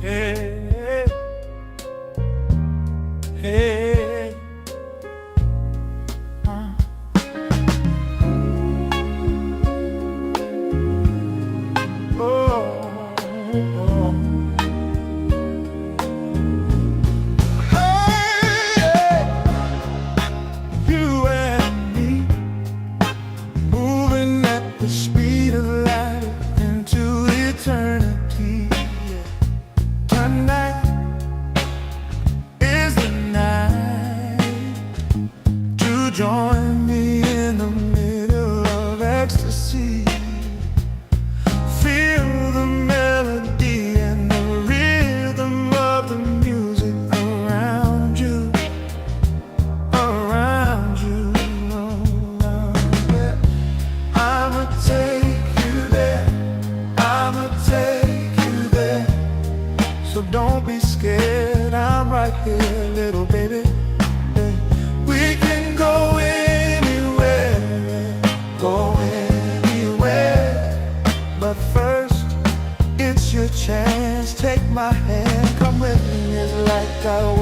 Hey, hey, oh, oh. Hey, you and me, moving at the speed of light into eternity. Tonight is the night to join me in the middle of ecstasy. Feel the melody and the rhythm of the music around you, around you. Oh, yeah. I'ma take you there, I'ma take you there. So don't be scared, I'm right here, little baby. Hey. We can go anywhere, go anywhere. But first, it's your chance. Take my hand, come with me. It's like I